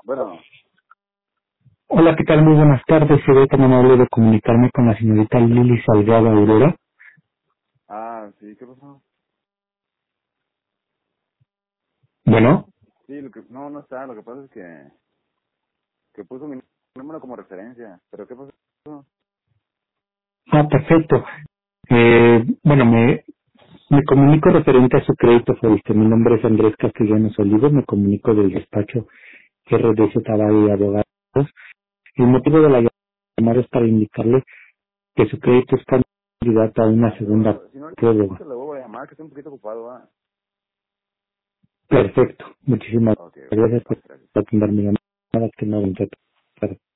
Bueno, Hola, ¿qué tal? Muy buenas tardes. Soy tan amable de comunicarme con la señorita Lili Salgado Aurora. sí, ¿qué pasó? Bueno, Sí, no está, lo que pasa es que puso mi número como referencia, pero ¿qué pasó? perfecto. Bueno, me comunico referente a su crédito, Felipe. Mi nombre es Andrés Castellanos Olivo. Me comunico del despacho RDC Tabago y Abogados. El motivo de la llamada es para indicarle que su crédito es candidato a una segunda Si no, prueba. ahorita le voy a llamar, que estoy un poquito ocupado, ¿va? Perfecto. Muchísimas Ok, gracias por gracias. atender mi llamada. Que no